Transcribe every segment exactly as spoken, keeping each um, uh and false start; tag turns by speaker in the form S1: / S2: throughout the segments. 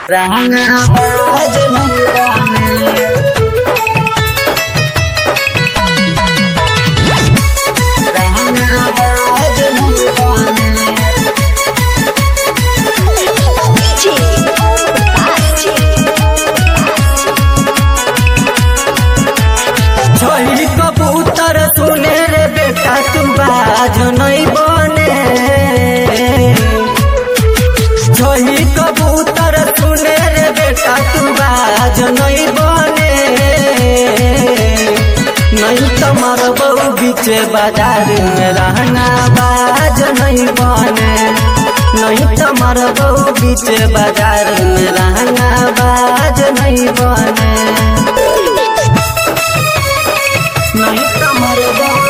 S1: रंगबाज नहीं बने रंगबाज नहीं बने
S2: छोही कबूतर सुने रे बेटा तू बाज नहीं बने छोही कबूतर सुने रे बेटा तू बाज नहीं बने नहीं तमर बहु बीच बाजार में रहना बाज नहीं बने नहीं तमर बहु बीच बाजार में रहना बाज नहीं बने नहीं तमर बहु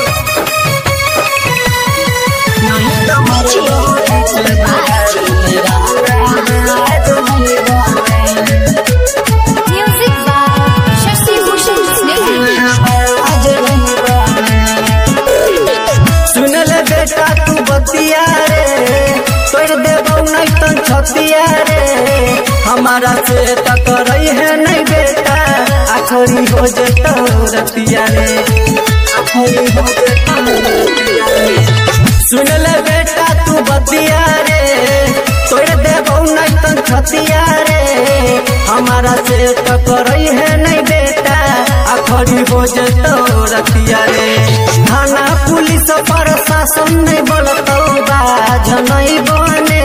S2: नहीं तमर बहु बीच बाजार में रहना बाज नहीं बने
S3: Music by Shashi Bhushan
S2: आज नहीं बने सुन ले बेटा तू बतिया रे तोड़ देबौ नहीं तन छतिया रे हमारा से टकराई है नहीं बेटा आखरी हो जतो रतिया रे आखरी हो जतो रतिया रे सुन ले बेटा तू बतिया रे तोड़ देबौ नहीं तन छतिया रे हमारा से टकराई है नहीं बेटा आखरी हो जतो रतिया रे थाना पुलिस प्रशासन नहीं बोलतो बाज नहीं बने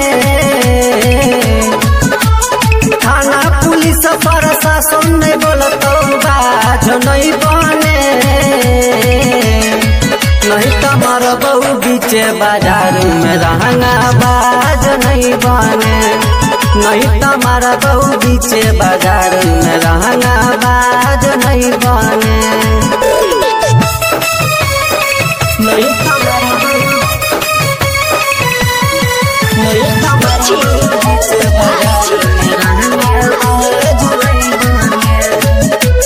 S2: थाना पुलिस प्रशासन नहीं बोलतो बाज नहीं बने नहीं तमार बहु बीच बाजार में रहना बाज नहीं बने नहीं तमारा बहु बीच बाजार में रहना बाज नहीं बने नहीं तमारा बहु नहीं तमारा बहु बीच बाजार में रहना